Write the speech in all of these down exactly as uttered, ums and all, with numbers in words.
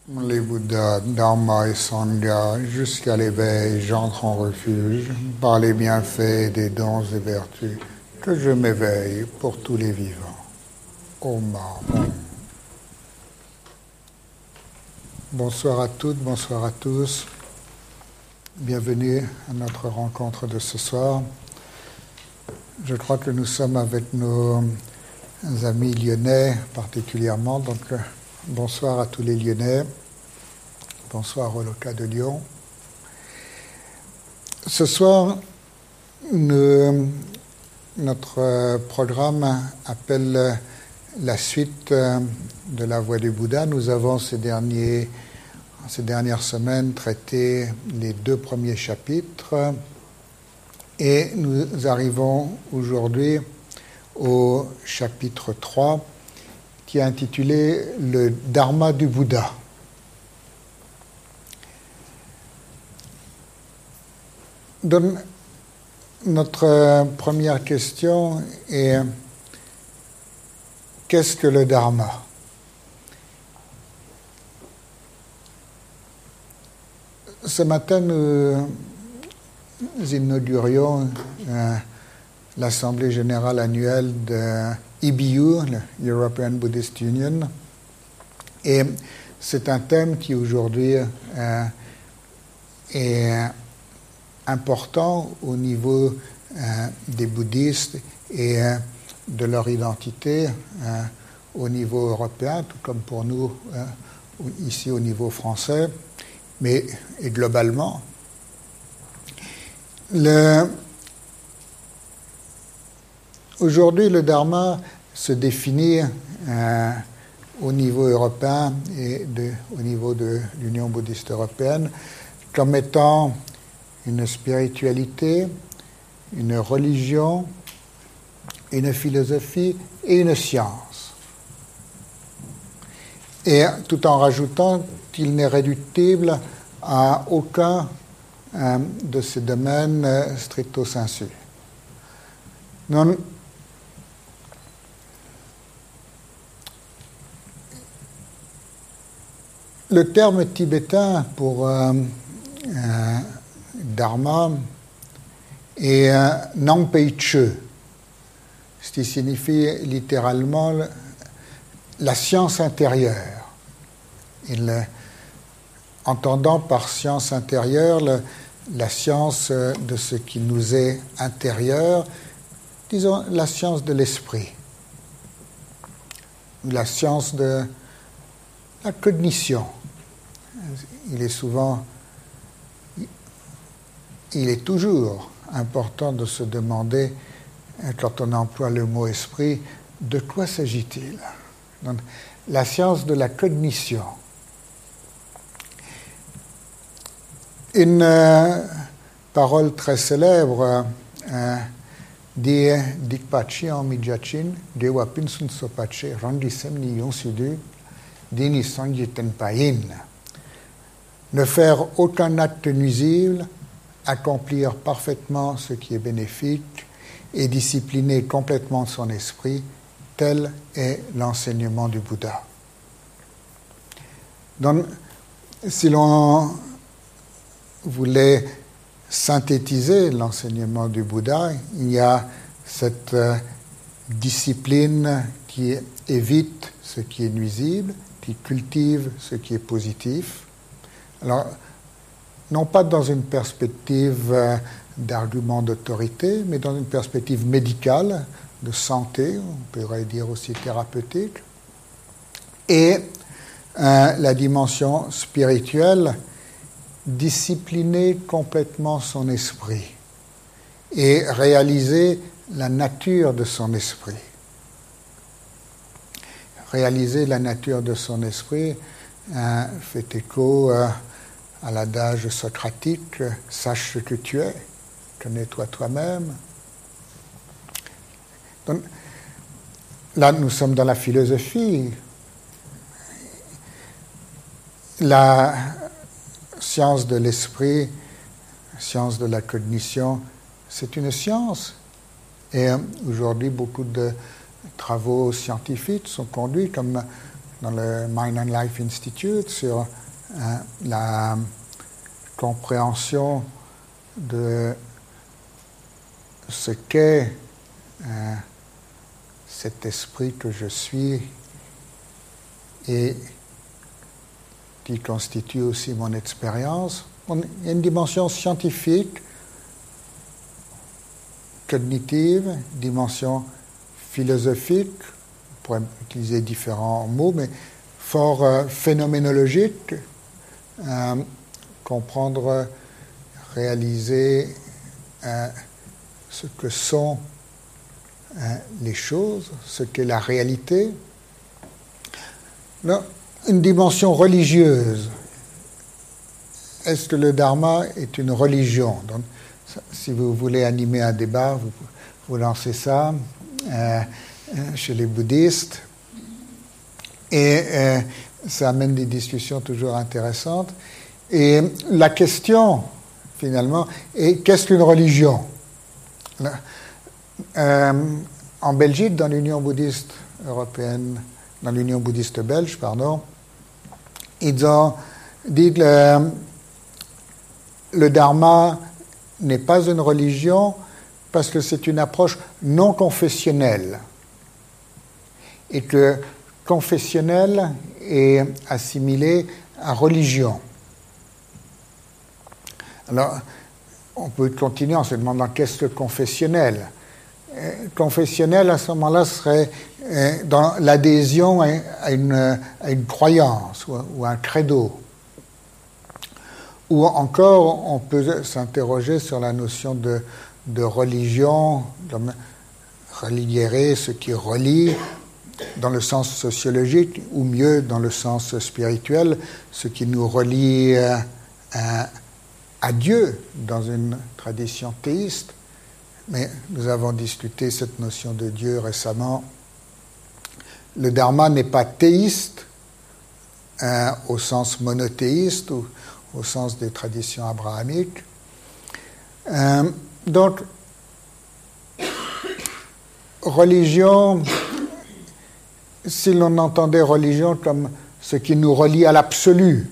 Les Bouddhas, Dharma et Sangha, jusqu'à l'éveil, j'entre en refuge, par les bienfaits des dons et vertus, que je m'éveille pour tous les vivants. Om. Om. Bonsoir à toutes, bonsoir à tous. Bienvenue à notre rencontre de ce soir. Je crois que nous sommes avec nos amis lyonnais particulièrement, donc bonsoir à tous les Lyonnais, bonsoir au Loca de Lyon. Ce soir, nous, notre programme appelle la suite de la Voie du Bouddha. Nous avons ces, derniers, ces dernières semaines traité les deux premiers chapitres et nous arrivons aujourd'hui au chapitre trois qui est intitulé « Le Dharma du Bouddha ». Donc, notre première question est « Qu'est-ce que le Dharma ?» Ce matin, nous inaugurions euh, l'Assemblée générale annuelle de E B U, le European Buddhist Union, et c'est un thème qui aujourd'hui euh, est important au niveau euh, des bouddhistes et euh, de leur identité euh, au niveau européen, tout comme pour nous euh, ici au niveau français, mais et globalement. Le, aujourd'hui, le Dharma se définit euh, au niveau européen et de, au niveau de l'Union bouddhiste européenne comme étant une spiritualité, une religion, une philosophie et une science. Et tout en rajoutant qu'il n'est réductible à aucun euh, de ces domaines euh, stricto sensu. Non, le terme tibétain pour euh, euh, Dharma est euh, Nampeiche, ce qui signifie littéralement la science intérieure. Il, entendant par science intérieure le, la science de ce qui nous est intérieur, disons la science de l'esprit, la science de la cognition. Il est souvent, il est toujours important de se demander, quand on emploie le mot esprit, de quoi s'agit-il ? Donc, la science de la cognition. Une euh, parole très célèbre euh, dit Dikpachi en Mijachin, Dewa Pinsun Sopache, Randisem ni Yonsudu, Dini Sangyiten Payin. Ne faire aucun acte nuisible, accomplir parfaitement ce qui est bénéfique et discipliner complètement son esprit, tel est l'enseignement du Bouddha. Donc, si l'on voulait synthétiser l'enseignement du Bouddha, il y a cette euh, discipline qui évite ce qui est nuisible, qui cultive ce qui est positif. Alors, non pas dans une perspective euh, d'argument d'autorité, mais dans une perspective médicale, de santé, on pourrait dire aussi thérapeutique, et euh, la dimension spirituelle, discipliner complètement son esprit et réaliser la nature de son esprit. Réaliser la nature de son esprit euh, fait écho euh, à l'adage socratique « Sache ce que tu es, connais-toi toi-même ». Donc, là, nous sommes dans la philosophie. La science de l'esprit, science de la cognition, c'est une science. Et aujourd'hui, beaucoup de travaux scientifiques sont conduits comme dans le Mind and Life Institute sur euh, la compréhension de ce qu'est euh, cet esprit que je suis et qui constitue aussi mon expérience. Il y a une dimension scientifique, cognitive, dimension philosophique, on pourrait utiliser différents mots, mais fort euh, phénoménologique, euh, comprendre, réaliser euh, ce que sont euh, les choses, ce qu'est la réalité. Là, une dimension religieuse. Est-ce que le Dharma est une religion? Donc, si vous voulez animer un débat, vous, vous lancez ça euh, chez les bouddhistes. Et euh, ça amène des discussions toujours intéressantes. Et la question, finalement, est qu'est-ce qu'une religion? euh, En Belgique, dans l'Union bouddhiste européenne, dans l'Union bouddhiste belge, pardon, ils ont dit que le, le Dharma n'est pas une religion parce que c'est une approche non confessionnelle et que confessionnel est assimilé à religion. Alors, on peut continuer en se demandant qu'est-ce que confessionnel? Euh, confessionnel, à ce moment-là, serait euh, dans l'adhésion à, à, une, à une croyance ou, ou un credo. Ou encore, on peut s'interroger sur la notion de, de religion, comme reliere, ce qui relie, dans le sens sociologique, ou mieux dans le sens spirituel, ce qui nous relie euh, à, à Dieu dans une tradition théiste. Mais nous avons discuté cette notion de Dieu récemment. Le Dharma n'est pas théiste euh, au sens monothéiste ou au sens des traditions abrahamiques. Euh, donc, religion, si l'on entendait religion comme ce qui nous relie à l'absolu,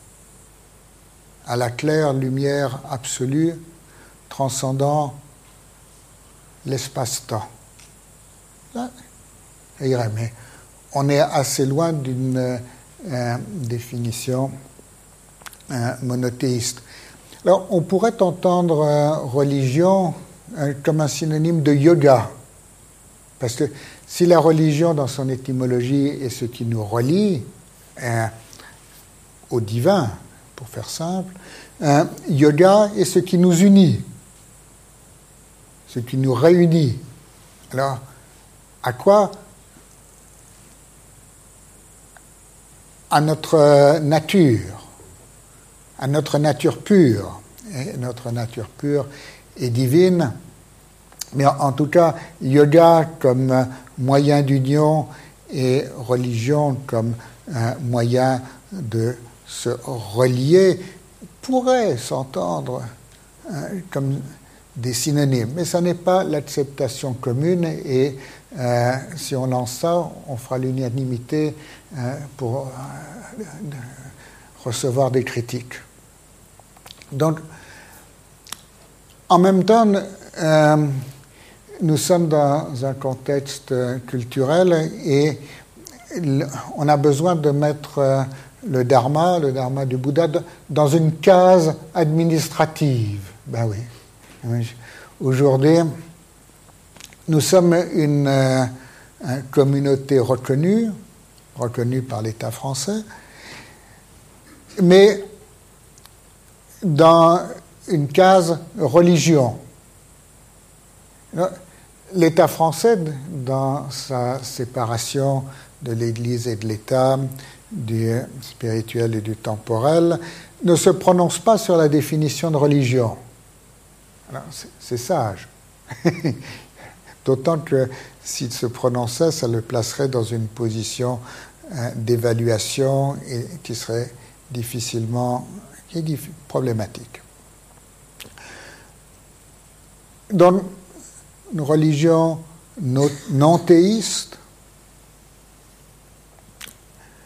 à la claire lumière absolue, transcendant l'espace-temps. Ça irait, mais on est assez loin d'une euh, définition euh, monothéiste. Alors, on pourrait entendre euh, religion euh, comme un synonyme de yoga, parce que si la religion, dans son étymologie, est ce qui nous relie euh, au divin, pour faire simple, euh, yoga est ce qui nous unit, ce qui nous réunit. Alors, à quoi? À notre nature, à notre nature pure. Et notre nature pure est divine, mais en, en tout cas, yoga comme moyen d'union et religion comme un moyen de se relier pourrait s'entendre euh, comme des synonymes, mais ça n'est pas l'acceptation commune et euh, si on lance ça, on fera l'unanimité euh, pour euh, recevoir des critiques. Donc, en même temps, euh, nous sommes dans un contexte culturel et on a besoin de mettre euh, le Dharma, le Dharma du Bouddha, dans une case administrative. Ben oui. Aujourd'hui, nous sommes une, euh, une communauté reconnue, reconnue par l'État français, mais dans une case religion. L'État français, dans sa séparation de l'Église et de l'État, du spirituel et du temporel, ne se prononce pas sur la définition de religion. Alors, c'est, c'est sage. D'autant que s'il se prononçait, ça le placerait dans une position euh, d'évaluation et qui serait difficilement qui est diff- problématique. Dans une religion non, non théiste,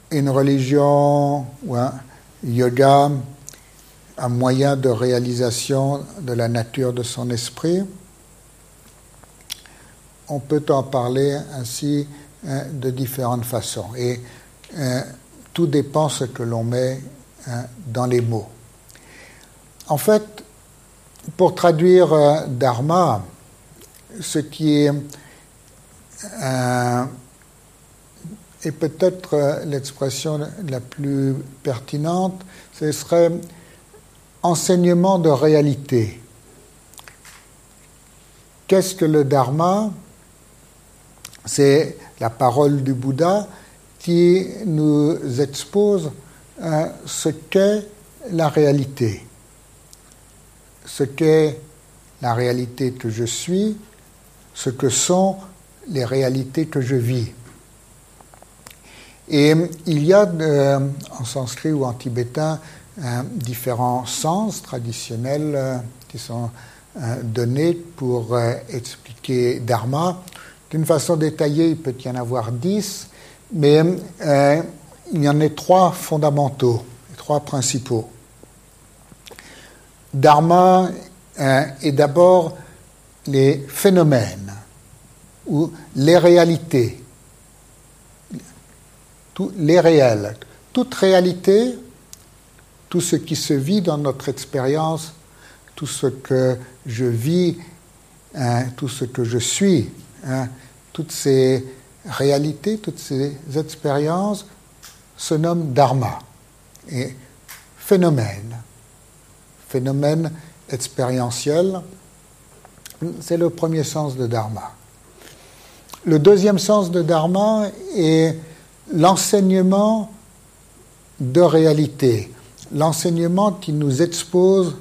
une religion ou un yoga, un moyen de réalisation de la nature de son esprit. On peut en parler ainsi hein, de différentes façons. Et euh, tout dépend ce que l'on met hein, dans les mots. En fait, pour traduire euh, dharma, ce qui est, euh, est peut-être euh, l'expression la plus pertinente, ce serait enseignement de réalité. Qu'est-ce que le dharma ? C'est la parole du Bouddha qui nous expose euh, ce qu'est la réalité. Ce qu'est la réalité que je suis, ce que sont les réalités que je vis. Et il y a euh, en sanskrit ou en tibétain euh, différents sens traditionnels euh, qui sont euh, donnés pour euh, expliquer dharma. D'une façon détaillée, il peut y en avoir dix, mais euh, il y en a trois fondamentaux, trois principaux. Dharma euh, est d'abord les phénomènes ou les réalités, tout, les réels. Toute réalité, tout ce qui se vit dans notre expérience, tout ce que je vis, hein, tout ce que je suis, hein, toutes ces réalités, toutes ces expériences se nomment dharma et phénomène. Phénomène expérientiel, c'est le premier sens de dharma. Le deuxième sens de dharma est l'enseignement de réalité, l'enseignement qui nous expose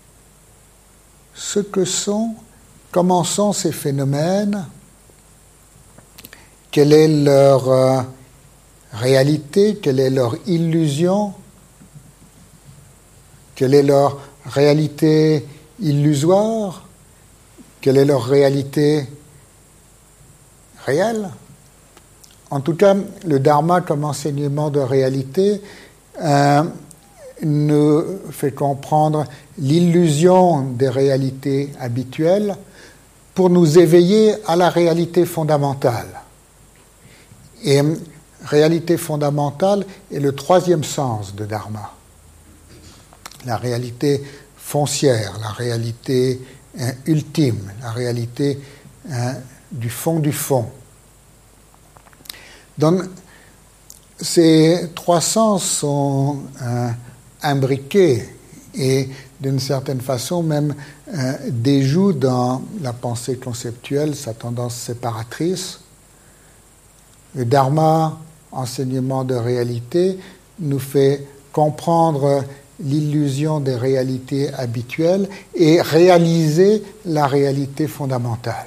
ce que sont, comment sont ces phénomènes, quelle est leur euh, réalité, quelle est leur illusion, quelle est leur réalité illusoire, quelle est leur réalité réelle. En tout cas, le dharma comme enseignement de réalité euh, nous fait comprendre l'illusion des réalités habituelles pour nous éveiller à la réalité fondamentale. Et réalité fondamentale est le troisième sens de dharma. La réalité foncière, la réalité hein, ultime, la réalité hein, du fond du fond. Donc, ces trois sens sont euh, imbriqués et d'une certaine façon même euh, déjouent dans la pensée conceptuelle sa tendance séparatrice. Le dharma, enseignement de réalité, nous fait comprendre l'illusion des réalités habituelles et réaliser la réalité fondamentale.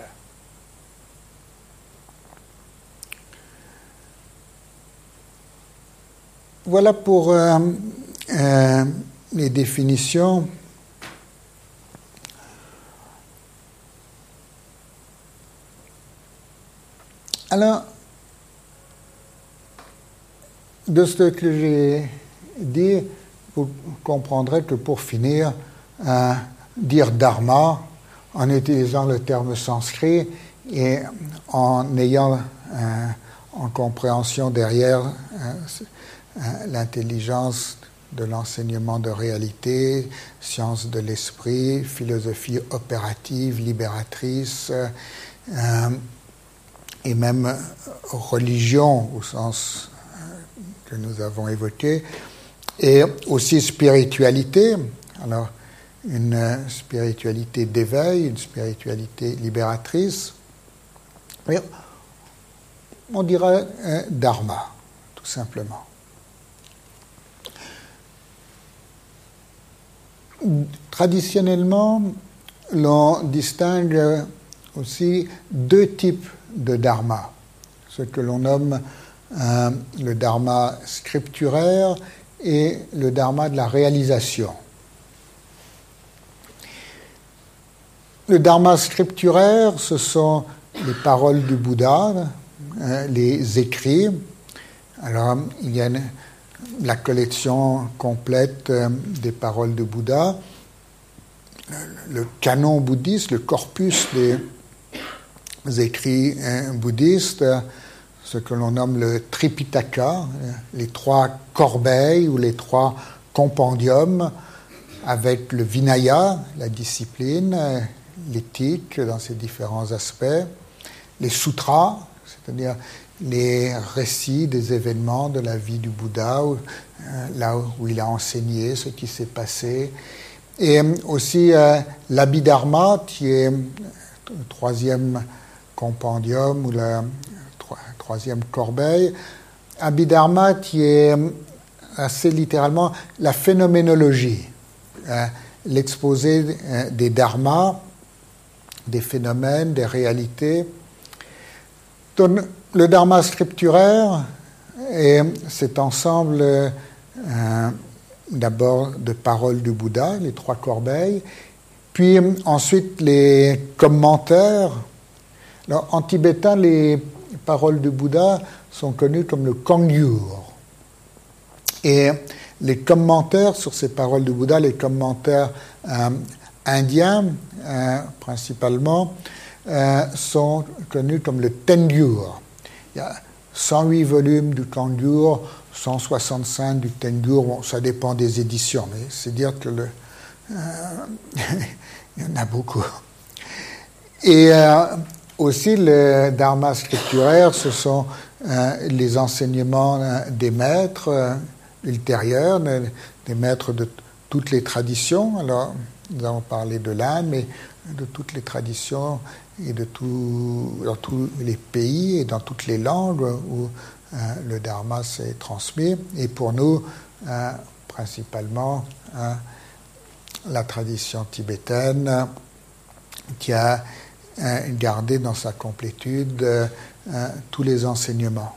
Voilà pour euh, euh, les définitions. Alors, de ce que j'ai dit, vous comprendrez que pour finir, euh, dire dharma en utilisant le terme sanskrit et en ayant euh, en compréhension derrière euh, l'intelligence de l'enseignement de réalité, science de l'esprit, philosophie opérative, libératrice, euh, et même religion au sens que nous avons évoqué, et aussi spiritualité. Alors, une spiritualité d'éveil, une spiritualité libératrice. Et on dirait euh, dharma, tout simplement. Traditionnellement, l'on distingue aussi deux types de dharma, ce que l'on nomme euh, le dharma scripturaire et le dharma de la réalisation. Le dharma scripturaire, ce sont les paroles du Bouddha, hein, les écrits, Alors, il y a une, la collection complète euh, des paroles de Bouddha, le, le canon bouddhiste, le corpus des écrits hein, bouddhistes, ce que l'on nomme le Tripitaka, les trois corbeilles ou les trois compendiums, avec le Vinaya, la discipline, l'éthique dans ses différents aspects, les sutras, c'est-à-dire les récits des événements de la vie du Bouddha, où, euh, là où il a enseigné ce qui s'est passé, et aussi euh, l'Abhidharma, qui est le troisième compendium ou la tro- troisième corbeille. Abhidharma, qui est assez littéralement la phénoménologie, euh, l'exposé euh, des dharmas, des phénomènes, des réalités. Donc, le dharma scripturaire est cet ensemble euh, d'abord de paroles du Bouddha, les trois corbeilles, puis ensuite les commentaires. Alors, en tibétain, les paroles du Bouddha sont connues comme le Kongyur. Et les commentaires sur ces paroles du Bouddha, les commentaires euh, indiens euh, principalement, euh, sont connus comme le Tengyur. Il y a cent huit volumes du Kongyur, cent soixante-cinq du Tengyur, bon, ça dépend des éditions, mais c'est dire que le, euh, il y en a beaucoup. Et euh, aussi le dharma scripturaire, ce sont euh, les enseignements euh, des maîtres euh, ultérieurs, des maîtres de toutes les traditions. Alors, nous avons parlé de l'Inde, mais de toutes les traditions et de tout, dans tous les pays et dans toutes les langues où euh, le dharma s'est transmis. Et pour nous, euh, principalement, euh, la tradition tibétaine qui a euh, gardé dans sa complétude euh, euh, tous les enseignements.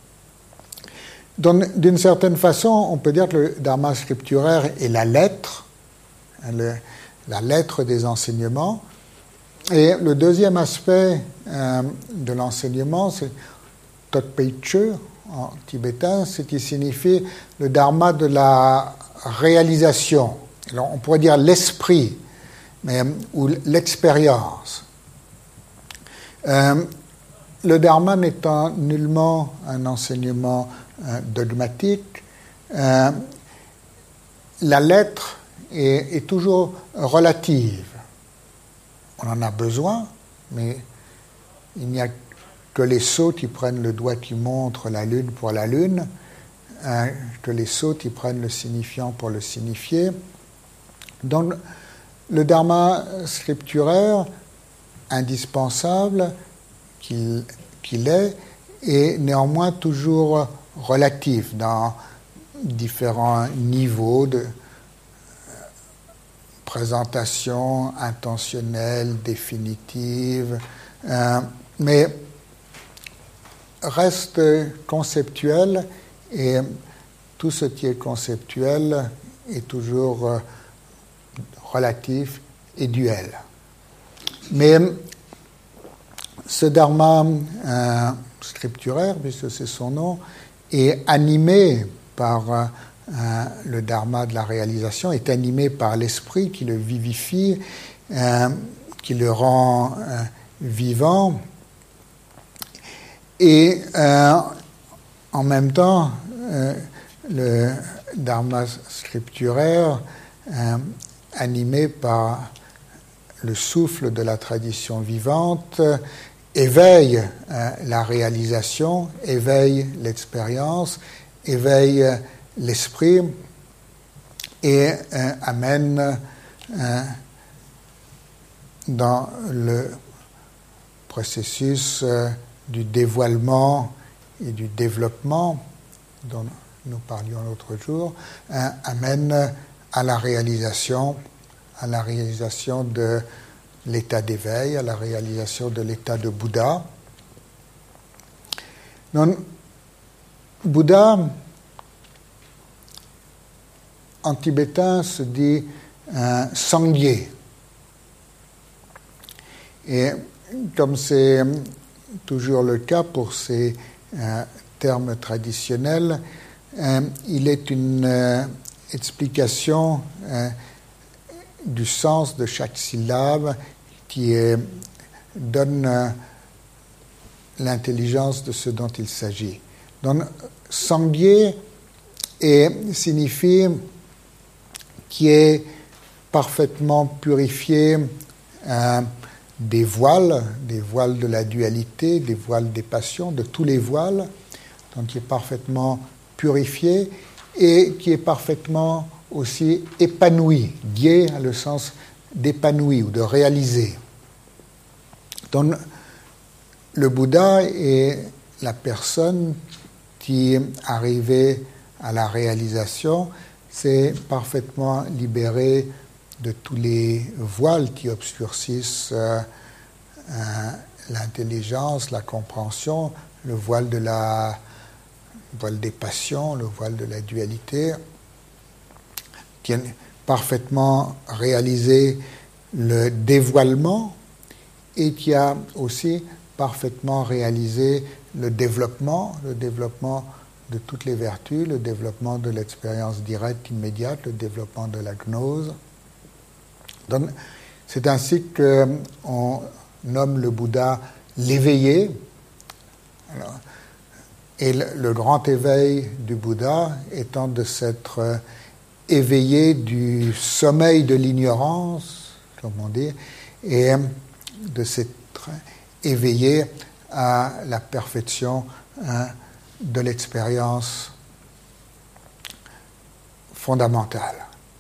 Donc, d'une certaine façon, on peut dire que le dharma scripturaire est la lettre, hein, le, la lettre des enseignements. Et le deuxième aspect euh, de l'enseignement, c'est Totpeiche en tibétain, ce qui signifie le dharma de la réalisation. Alors, on pourrait dire l'esprit, mais, ou l'expérience. Euh, le dharma n'étant nullement un enseignement euh, dogmatique, euh, la lettre est, est toujours relative. On en a besoin, mais il n'y a que les sots qui prennent le doigt qui montre la lune pour la lune, hein, que les sots qui prennent le signifiant pour le signifier. Donc, le dharma scripturaire, indispensable qu'il, qu'il est, est néanmoins toujours relatif dans différents niveaux de présentation intentionnelle, définitive, euh, mais reste conceptuel, et tout ce qui est conceptuel est toujours euh, relatif et duel. Mais ce dharma euh, scripturaire, puisque c'est son nom, est animé par euh, Euh, le dharma de la réalisation, est animé par l'esprit qui le vivifie, euh, qui le rend euh, vivant. Et euh, en même temps, euh, le dharma scripturaire, euh, animé par le souffle de la tradition vivante, éveille euh, la réalisation, éveille l'expérience, éveille euh, l'esprit et euh, amène euh, dans le processus euh, du dévoilement et du développement dont nous parlions l'autre jour, euh, amène à la réalisation, à la réalisation de l'état d'éveil, à la réalisation de l'état de Bouddha. Donc, Bouddha, en tibétain, se dit euh, Sangye. Et comme c'est toujours le cas pour ces euh, terme traditionnel, euh, il est une euh, explication euh, du sens de chaque syllabe qui euh, donne euh, l'intelligence de ce dont il s'agit. Donc, sanguier et signifie qui est parfaitement purifié euh, des voiles, des voiles de la dualité, des voiles des passions, de tous les voiles, donc qui est parfaitement purifié et qui est parfaitement aussi épanoui. Gué a le sens d'épanoui ou de réaliser. Donc, le Bouddha est la personne qui, arrivée à la réalisation, s'est parfaitement libéré de tous les voiles qui obscurcissent euh, euh, l'intelligence, la compréhension, le voile de la le voile des passions, le voile de la dualité, qui a parfaitement réalisé le dévoilement et qui a aussi parfaitement réalisé le développement, le développement de toutes les vertus, le développement de l'expérience directe, immédiate, le développement de la gnose. Donc, c'est ainsi qu'on nomme le Bouddha l'éveillé. Alors, et le, le grand éveil du Bouddha étant de s'être éveillé du sommeil de l'ignorance, comme on dit, et de s'être éveillé à la perfection hein, de l'expérience fondamentale.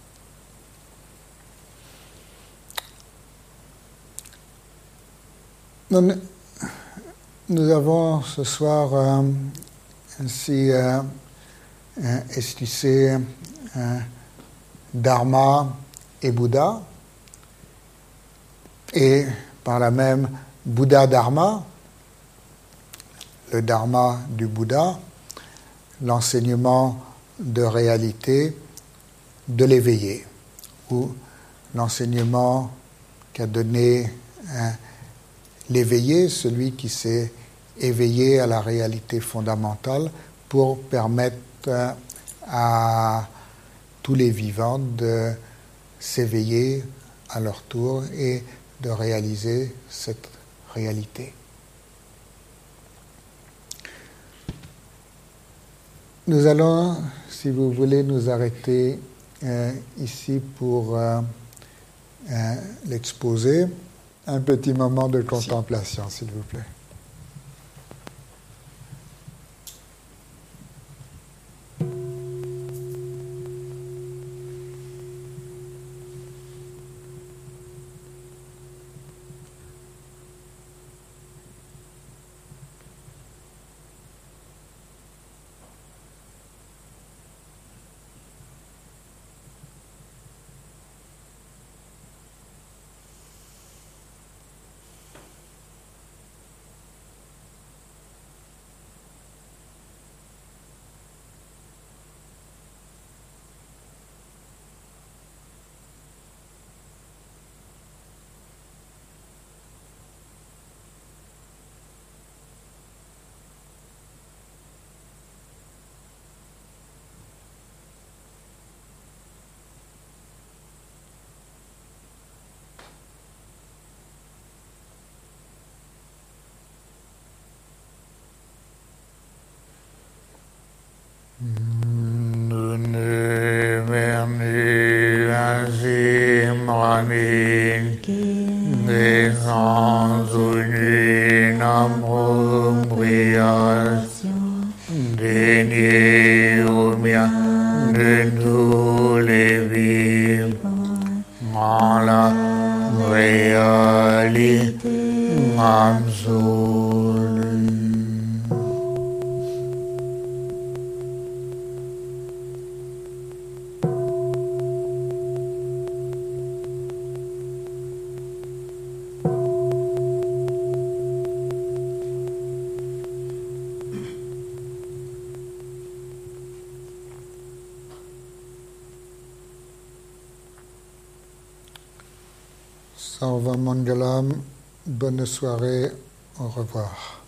Nous, nous avons ce soir euh, ainsi euh, euh, esquissé euh, Dharma et Bouddha, et par là même Bouddha-Dharma, le Dharma du Bouddha, l'enseignement de réalité de l'éveillé, ou l'enseignement qu'a donné hein, l'éveillé, celui qui s'est éveillé à la réalité fondamentale pour permettre euh, à tous les vivants de s'éveiller à leur tour et de réaliser cette réalité. Nous allons, si vous voulez, nous arrêter euh, ici pour euh, euh, l'exposer. Un petit moment de contemplation, s'il vous plaît. Sarva Mangalam, bonne soirée, au revoir.